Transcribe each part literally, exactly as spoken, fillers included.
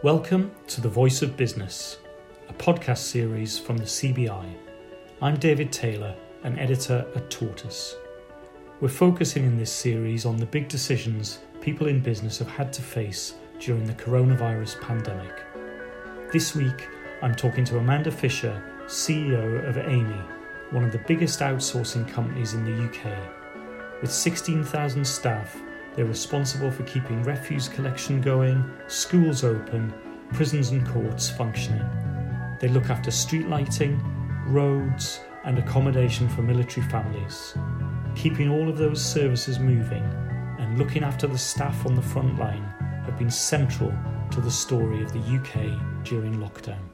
Welcome to The Voice of Business, a podcast series from the C B I. I'm David Taylor, an editor at Tortoise. We're focusing in this series on the big decisions people in business have had to face during the coronavirus pandemic. This week, I'm talking to Amanda Fisher, C E O of Amey, one of the biggest outsourcing companies in the U K. With sixteen thousand staff, they're responsible for keeping refuse collection going, schools open, prisons and courts functioning. They look after street lighting, roads, and accommodation for military families. Keeping all of those services moving and looking after the staff on the front line have been central to the story of the U K during lockdown.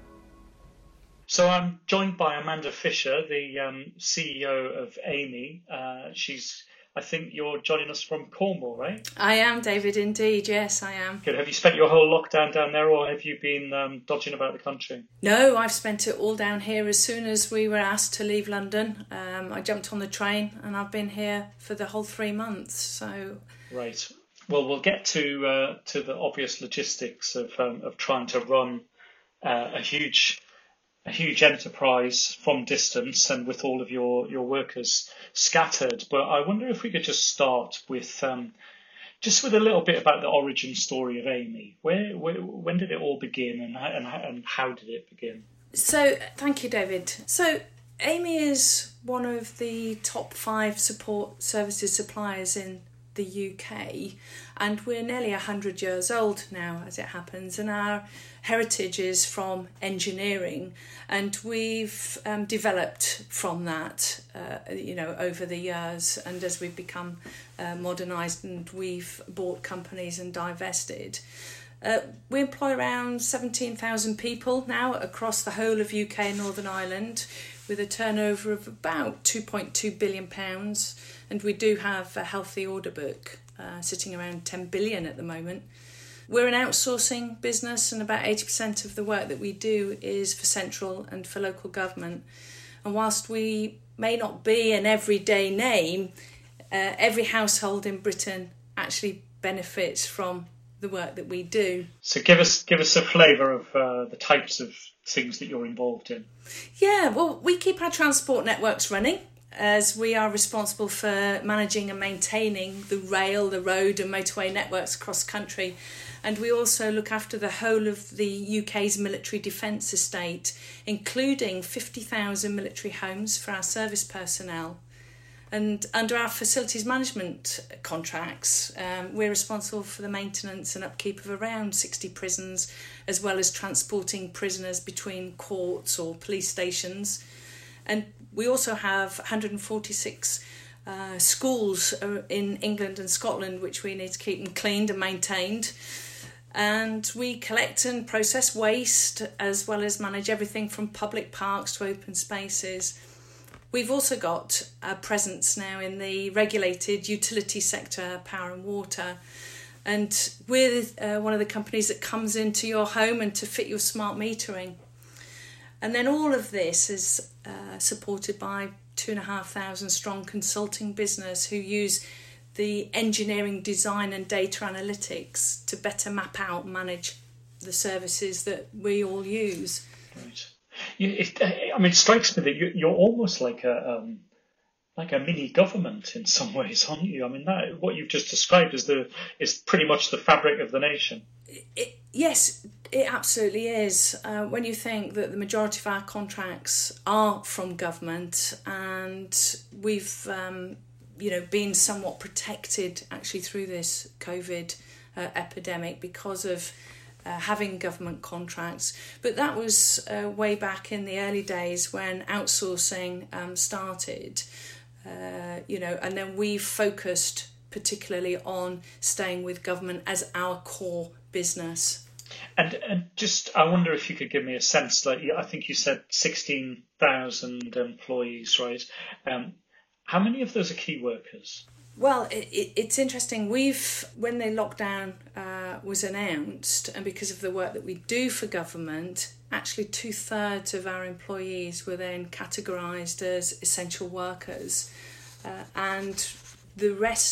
So I'm joined by Amanda Fisher, the um, C E O of Amey. Uh, she's I think you're joining us from Cornwall, right? I am, David, indeed. Yes, I am. Good. Have you spent your whole lockdown down there, or have you been um, dodging about the country? No, I've spent it all down here. As soon as we were asked to leave London, um, I jumped on the train and I've been here for the whole three months. So, right. Well, we'll get to uh, to the obvious logistics of um, of trying to run uh, a huge. a huge enterprise from distance and with all of your, your workers scattered. But I wonder if we could just start with um, just with a little bit about the origin story of Amey. Where, where when did it all begin, and and and how did it begin? So thank you, David. So Amey is one of the top five support services suppliers in the U K, and we're nearly one hundred years old now, as it happens, and our heritage is from engineering, and we've um, developed from that uh, you know over the years, and as we've become uh, modernised and we've bought companies and divested. Uh, we employ around seventeen thousand people now across the whole of U K and Northern Ireland, with a turnover of about two point two billion pounds, and we do have a healthy order book uh, sitting around ten billion at the moment. We're an outsourcing business, and about eighty percent of the work that we do is for central and for local government. And whilst we may not be an everyday name, uh, every household in Britain actually benefits from the work that we do. So give us give us a flavour of uh, the types of things that you're involved in. Yeah, well, we keep our transport networks running, as we are responsible for managing and maintaining the rail, the road and motorway networks across the country. And we also look after the whole of the U K's military defence estate, including fifty thousand military homes for our service personnel. And under our facilities management contracts, um, we're responsible for the maintenance and upkeep of around sixty prisons, as well as transporting prisoners between courts or police stations. And we also have one hundred forty-six uh, schools in England and Scotland, which we need to keep them cleaned and maintained. And we collect and process waste, as well as manage everything from public parks to open spaces. We've also got a presence now in the regulated utility sector, power and water. And we're uh, one of the companies that comes into your home and to fit your smart metering. And then all of this is uh, supported by two and a half thousand strong consulting business who use the engineering, design and data analytics to better map out and manage the services that we all use. Right. You, it, I mean, it strikes me that you, you're almost like a um, like a mini government in some ways, aren't you? I mean, that what you've just described is the is pretty much the fabric of the nation. It, yes, it absolutely is. Uh, when you think that the majority of our contracts are from government, and we've um, you know been somewhat protected actually through this COVID uh, epidemic because of Uh, having government contracts. But that was uh, way back in the early days when outsourcing um, started, uh, you know, and then we focused particularly on staying with government as our core business. And and just, I wonder if you could give me a sense, like I think you said sixteen thousand employees, right? Um, how many of those are key workers? Well, it, it, it's interesting. We've, when the lockdown uh, was announced, and because of the work that we do for government, actually two thirds of our employees were then categorised as essential workers, uh, and the rest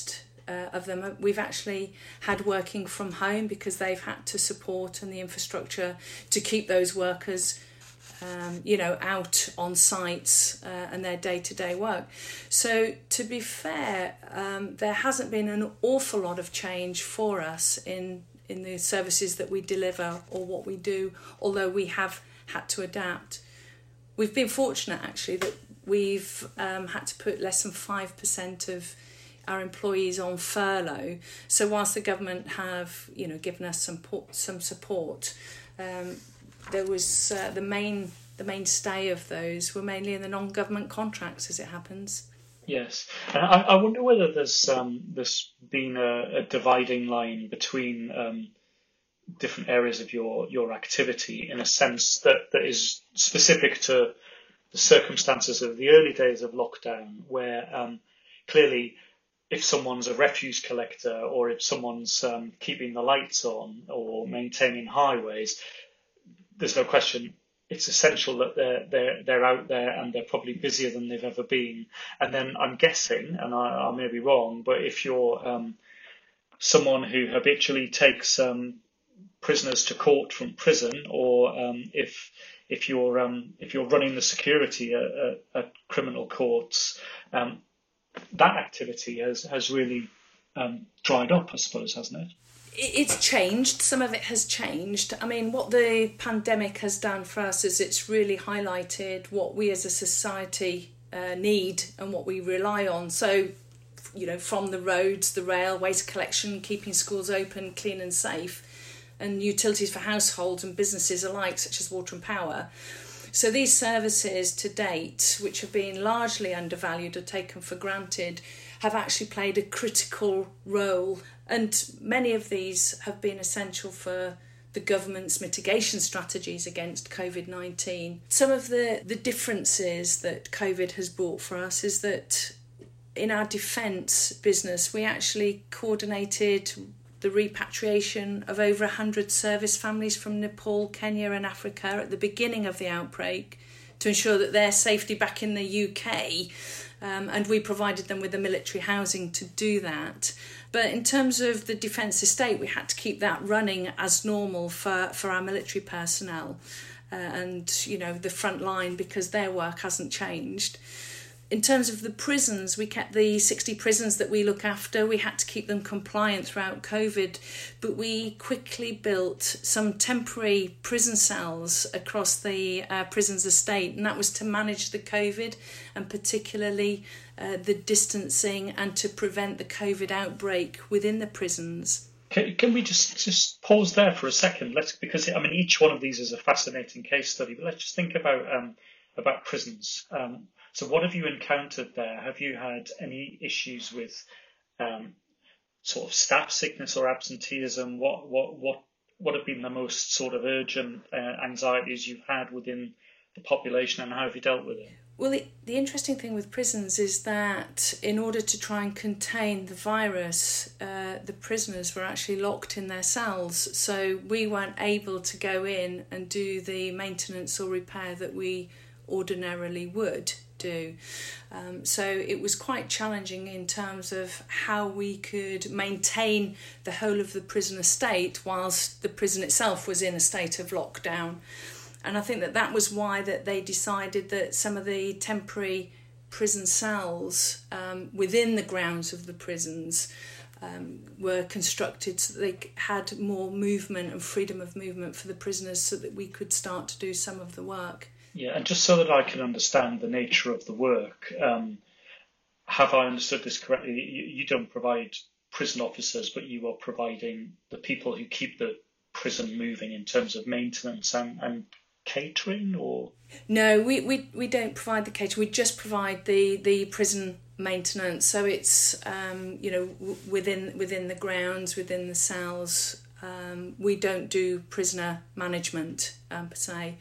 uh, of them we've actually had working from home because they've had to support and the infrastructure to keep those workers Um, you know, out on sites uh, and their day-to-day work. So to be fair, um, there hasn't been an awful lot of change for us in, in the services that we deliver or what we do, although we have had to adapt. We've been fortunate, actually, that we've um, had to put less than five percent of our employees on furlough. So whilst the government have, you know, given us some, some support, um, there was uh, the main the mainstay of those were mainly in the non-government contracts, as it happens. Yes, and I, I wonder whether there's um, there's been a, a dividing line between um, different areas of your your activity in a sense that, that is specific to the circumstances of the early days of lockdown, where um, clearly if someone's a refuse collector or if someone's um, keeping the lights on or maintaining highways, there's no question it's essential that they're they're they're out there and they're probably busier than they've ever been. And then I'm guessing, and I, I may be wrong, but if you're um, someone who habitually takes um, prisoners to court from prison, or um, if if you're um, if you're running the security at, at, at criminal courts, um, that activity has has really um, dried up, I suppose, hasn't it? It's changed. Some of it has changed. I mean, what the pandemic has done for us is it's really highlighted what we as a society uh, need and what we rely on. So, you know, from the roads, the rail, waste collection, keeping schools open, clean and safe, and utilities for households and businesses alike, such as water and power. So these services to date, which have been largely undervalued or taken for granted, have actually played a critical role. And many of these have been essential for the government's mitigation strategies against covid nineteen. Some of the, the differences that COVID has brought for us is that in our defence business, we actually coordinated the repatriation of over one hundred service families from Nepal, Kenya and Africa at the beginning of the outbreak to ensure that their safety back in the U K, um, and we provided them with the military housing to do that. But in terms of the defence estate, we had to keep that running as normal for, for our military personnel uh, and, you know, the front line, because their work hasn't changed. In terms of the prisons, we kept the sixty prisons that we look after. We had to keep them compliant throughout COVID, but we quickly built some temporary prison cells across the uh, prisons estate, and that was to manage the COVID and particularly uh, the distancing and to prevent the COVID outbreak within the prisons. Can, can we just, just pause there for a second? Let's because I mean each one of these is a fascinating case study, but let's just think about um, about prisons. Um, So what have you encountered there? Have you had any issues with um, sort of staff sickness or absenteeism? What what what what have been the most sort of urgent uh, anxieties you've had within the population, and how have you dealt with it? Well, the, the interesting thing with prisons is that in order to try and contain the virus, uh, the prisoners were actually locked in their cells. So we weren't able to go in and do the maintenance or repair that we ordinarily would do. Um, so it was quite challenging in terms of how we could maintain the whole of the prison estate whilst the prison itself was in a state of lockdown. And I think that that was why that they decided that some of the temporary prison cells um, within the grounds of the prisons um, were constructed so that they had more movement and freedom of movement for the prisoners so that we could start to do some of the work. Yeah, and just so that I can understand the nature of the work, um, have I understood this correctly? You, you don't provide prison officers, but you are providing the people who keep the prison moving in terms of maintenance and, and catering, or? No, we, we, we don't provide the catering. We just provide the, the prison maintenance. So it's um, you know w- within within the grounds, within the cells. Um, we don't do prisoner management um, per se.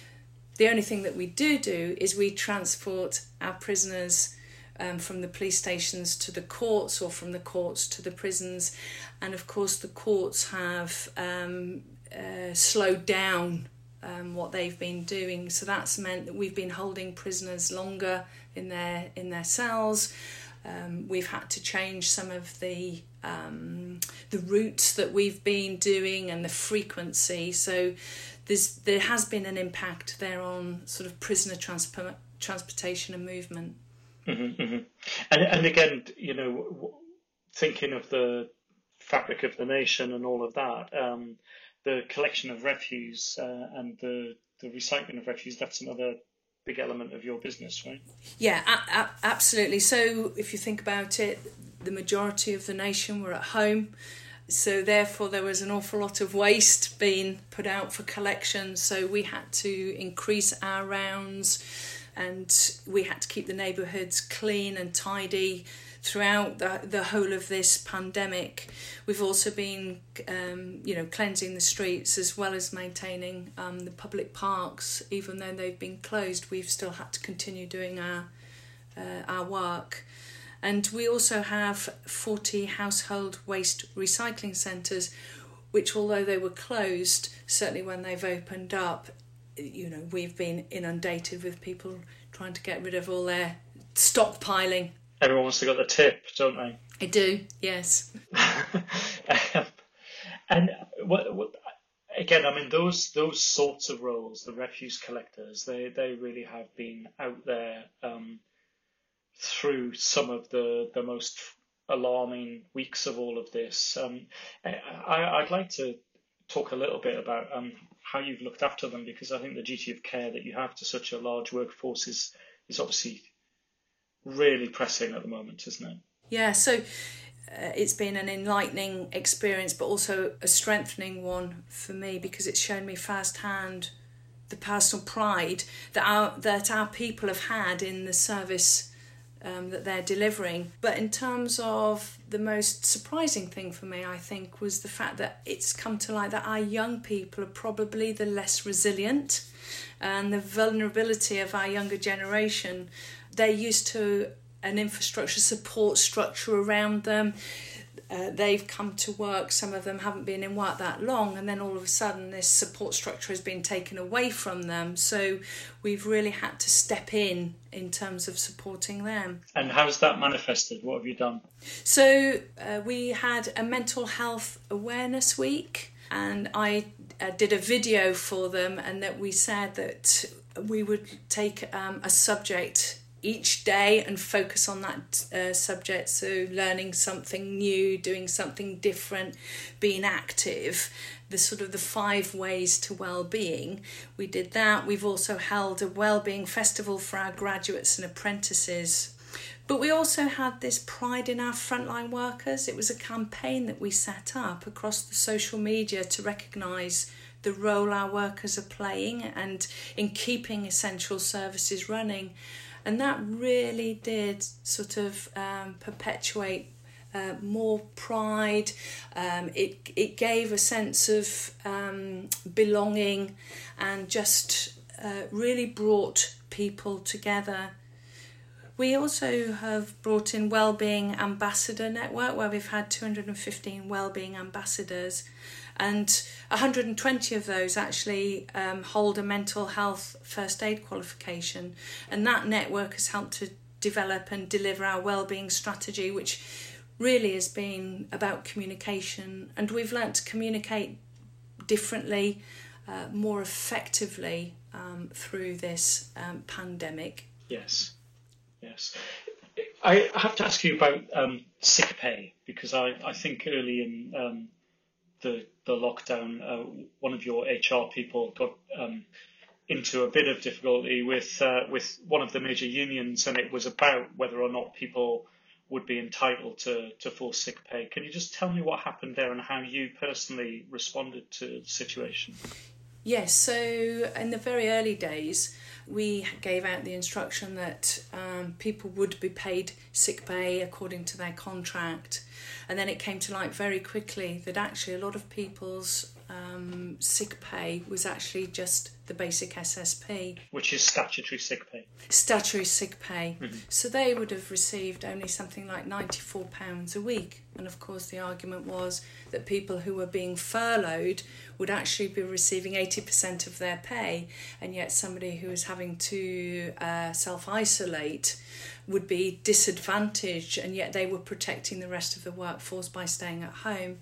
The only thing that we do do is we transport our prisoners um, from the police stations to the courts or from the courts to the prisons. And of course the courts have um, uh, slowed down um, what they've been doing. So that's meant that we've been holding prisoners longer in their in their cells. Um, we've had to change some of the um, the routes that we've been doing and the frequency. So there's there has been an impact there on sort of prisoner transport, transportation and movement. Mm-hmm, mm-hmm. And and again, you know, thinking of the fabric of the nation and all of that, um, the collection of refuse uh, and the the recycling of refuse, that's another big element of your business, right? Yeah, a- a- absolutely. So if you think about it, the majority of the nation were at home. So therefore there was an awful lot of waste being put out for collection. So we had to increase our rounds and we had to keep the neighbourhoods clean and tidy throughout the, the whole of this pandemic. We've also been, um, you know, cleansing the streets as well as maintaining um, the public parks. Even though they've been closed, we've still had to continue doing our uh, our work. And we also have forty household waste recycling centres, which although they were closed, certainly when they've opened up, you know, we've been inundated with people trying to get rid of all their stockpiling. Everyone wants to get the tip, don't they? I do, yes. um, and what, what, again, I mean, those those sorts of roles, the refuse collectors, they, they really have been out there um, through some of the, the most alarming weeks of all of this. Um, I, I'd like to talk a little bit about um, how you've looked after them, because I think the duty of care that you have to such a large workforce is, is obviously really pressing at the moment, isn't it? Yeah, so uh, it's been an enlightening experience, but also a strengthening one for me, because it's shown me firsthand the personal pride that our that our people have had in the service um, that they're delivering. But in terms of the most surprising thing for me, I think, was the fact that it's come to light that our young people are probably the less resilient, and the vulnerability of our younger generation. They're used to an infrastructure support structure around them. Uh, they've come to work, some of them haven't been in work that long, and then all of a sudden this support structure has been taken away from them. So we've really had to step in in terms of supporting them. And how's that manifested? What have you done? So uh, we had a mental health awareness week, and I uh, did a video for them, and that we said that we would take um, a subject each day and focus on that uh, subject. So learning something new, doing something different, being active, the sort of the five ways to well-being. We did that. We've also held a well-being festival for our graduates and apprentices. But we also had this pride in our frontline workers. It was a campaign that we set up across the social media to recognise the role our workers are playing and in keeping essential services running. And that really did sort of um, perpetuate uh, more pride. Um, it it gave a sense of um, belonging, and just uh, really brought people together. We also have brought in Wellbeing Ambassador Network, where we've had two hundred fifteen Wellbeing Ambassadors, and one hundred twenty of those actually um, hold a mental health first aid qualification. And that network has helped to develop and deliver our wellbeing strategy, which really has been about communication. And we've learnt to communicate differently, uh, more effectively um, through this um, pandemic. Yes, yes. I have to ask you about um, sick pay, because I, I think early in um, the the lockdown, uh, one of your H R people got um, into a bit of difficulty with uh, with one of the major unions, and it was about whether or not people would be entitled to, to full sick pay. Can you just tell me what happened there and how you personally responded to the situation? Yes, so in the very early days, we gave out the instruction that um, people would be paid sick pay according to their contract. And then it came to light very quickly that actually a lot of people's um, sick pay was actually just the basic S S P. Which is statutory sick pay. Statutory sick pay. Mm-hmm. So they would have received only something like ninety-four pounds a week. And of course the argument was that people who were being furloughed would actually be receiving eighty percent of their pay, and yet somebody who was having to uh, self-isolate would be disadvantaged, and yet they were protecting the rest of the workforce by staying at home.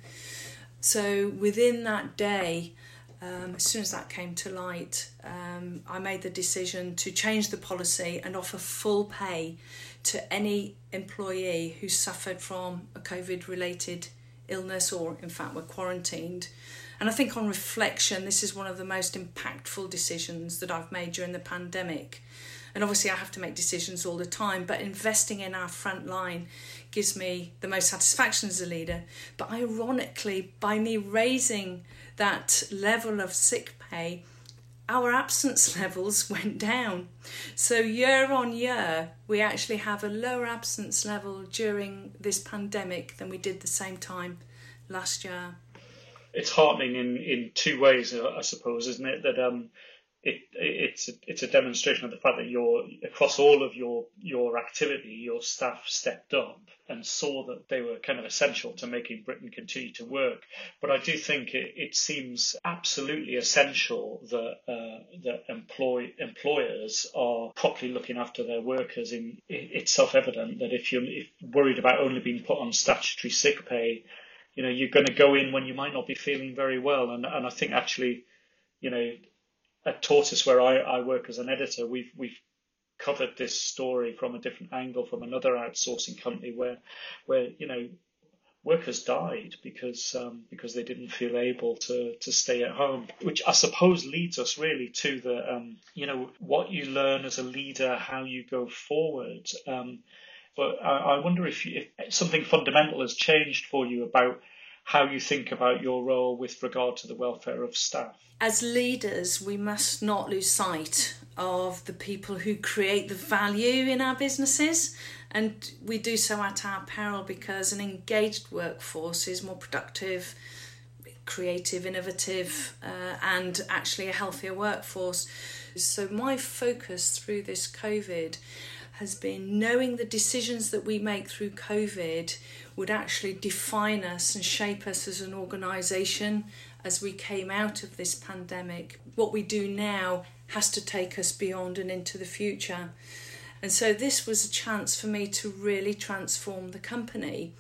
So within that day, um, as soon as that came to light, um, I made the decision to change the policy and offer full pay to any employee who suffered from a COVID-related illness or, in fact, were quarantined. And I think on reflection, this is one of the most impactful decisions that I've made during the pandemic. And obviously I have to make decisions all the time, but investing in our front line gives me the most satisfaction as a leader. But ironically, by me raising that level of sick pay, our absence levels went down. So year on year, we actually have a lower absence level during this pandemic than we did the same time last year. It's heartening in, in two ways, I suppose, isn't it? That um, it it's a, it's a demonstration of the fact that you're across all of your your activity, your staff stepped up and saw that they were kind of essential to making Britain continue to work. But I do think it, it seems absolutely essential that uh, that employ employers are properly looking after their workers. In it's self-evident that if you're if worried about only being put on statutory sick pay, you know, you're going to go in when you might not be feeling very well. And and I think actually, you know, at Tortoise, where I, I work as an editor, we've we've covered this story from a different angle, from another outsourcing company where where you know workers died because um, because they didn't feel able to to stay at home, which I suppose leads us really to the um, you know what you learn as a leader, how you go forward. Um, but I, I wonder if, you, if something fundamental has changed for you about how you think about your role with regard to the welfare of staff. As leaders, we must not lose sight of the people who create the value in our businesses, and we do so at our peril, because an engaged workforce is more productive, creative, innovative, uh, and actually a healthier workforce. So my focus through this COVID has been knowing the decisions that we make through COVID would actually define us and shape us as an organisation as we came out of this pandemic. What we do now has to take us beyond and into the future. And so this was a chance for me to really transform the company.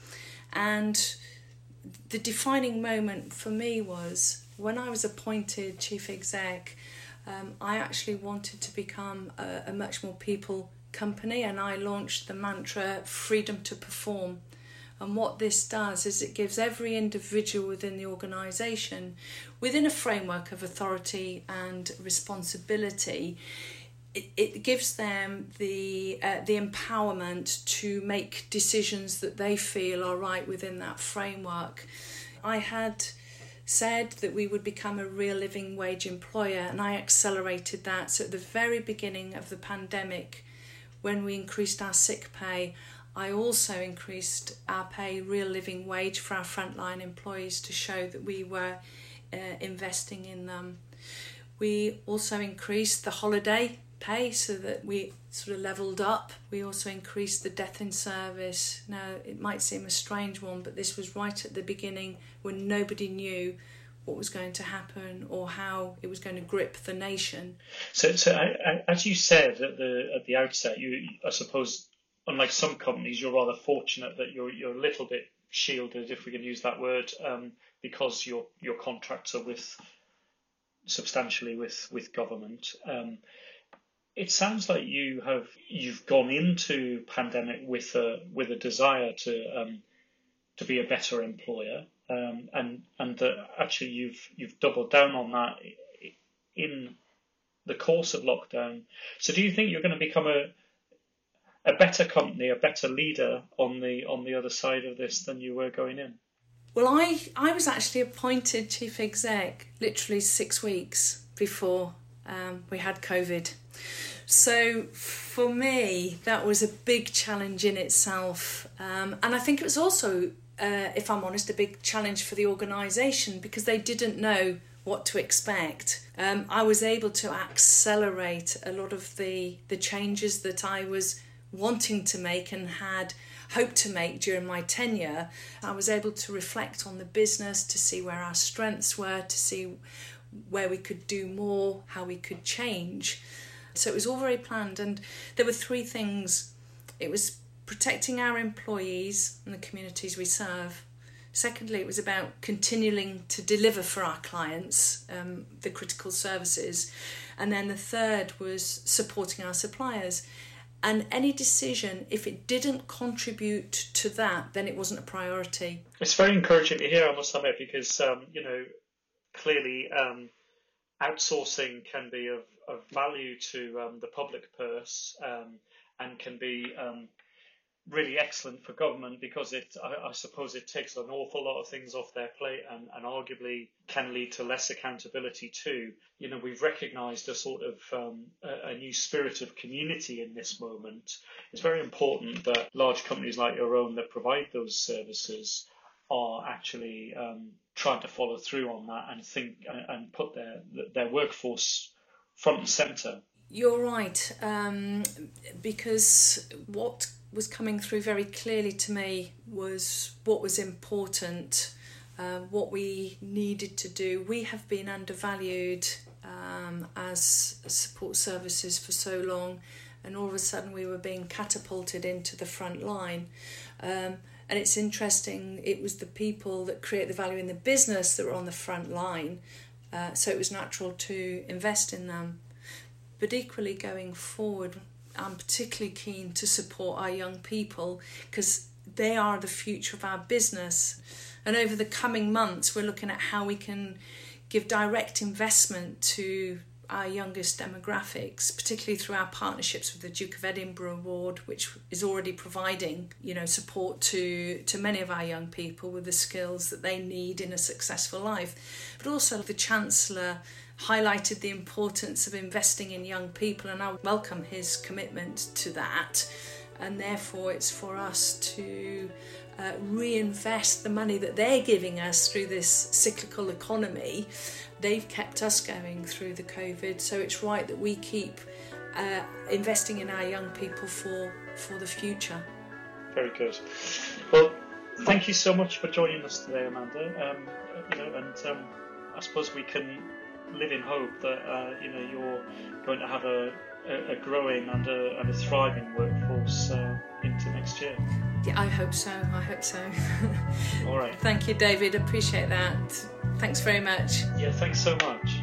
And the defining moment for me was when I was appointed chief exec, um, I actually wanted to become a, a much more people company, and I launched the mantra freedom to perform. And what this does is it gives every individual within the organisation, within a framework of authority and responsibility, it, it gives them the uh, the empowerment to make decisions that they feel are right within that framework. I had said that we would become a real living wage employer, and I accelerated that. So at the very beginning of the pandemic, when we increased our sick pay, I also increased our pay real living wage for our frontline employees to show that we were uh, investing in them. We also increased the holiday pay so that we sort of levelled up. We also increased the death in service. Now, it might seem a strange one, but this was right at the beginning when nobody knew what was going to happen or how it was going to grip the nation. So, so I, I, as you said at the at the outset, you I suppose, unlike some companies, you're rather fortunate that you're you're a little bit shielded, if we can use that word, um, because your your contracts are with substantially with with government. Um, it sounds like you have you've gone into pandemic with a with a desire to um, to be a better employer. Um, and and that actually you've you've doubled down on that in the course of lockdown. So do you think you're going to become a a better company, a better leader on the on the other side of this than you were going in? Well, I I was actually appointed chief exec literally six weeks before um, we had COVID. So for me, that was a big challenge in itself, um, and I think it was also uh, if I'm honest, a big challenge for the organisation because they didn't know what to expect. Um, I was able to accelerate a lot of the, the changes that I was wanting to make and had hoped to make during my tenure. I was able to reflect on the business, to see where our strengths were, to see where we could do more, how we could change. So it was all very planned, and there were three things. It was protecting our employees and the communities we serve. Secondly, it was about continuing to deliver for our clients um, the critical services. And then the third was supporting our suppliers. And any decision, if it didn't contribute to that, then it wasn't a priority. It's very encouraging to hear, I must admit, because, um, you know, clearly um, outsourcing can be of, of value to um, the public purse um, and can be um, really excellent for government because it, I, I suppose it takes an awful lot of things off their plate and, and arguably can lead to less accountability too. You know, we've recognised a sort of um, a, a new spirit of community in this moment. It's very important that large companies like your own that provide those services are actually um, trying to follow through on that and think and, and put their their workforce front and centre. You're right, um, because what was coming through very clearly to me was what was important, uh, what we needed to do. We have been undervalued um, as support services for so long, and all of a sudden we were being catapulted into the front line. Um, and it's interesting, it was the people that create the value in the business that were on the front line, uh, so it was natural to invest in them. But equally going forward, I'm particularly keen to support our young people because they are the future of our business. And over the coming months, we're looking at how we can give direct investment to our youngest demographics, particularly through our partnerships with the Duke of Edinburgh Award, which is already providing, you know, support to, to many of our young people with the skills that they need in a successful life. But also the Chancellor highlighted the importance of investing in young people, and I welcome his commitment to that. And therefore it's for us to uh, reinvest the money that they're giving us through this cyclical economy. They've kept us going through the COVID, so it's right that we keep uh, investing in our young people for, for the future. Very good. Well, thank you so much for joining us today, Amanda. Um, you know, and um, I suppose we can live in hope that uh, you know you're going to have a, a, a growing and a, and a thriving workforce uh, into next year. Yeah, I hope so. I hope so. All right. Thank you, David. Appreciate that. Thanks very much. Yeah, thanks so much.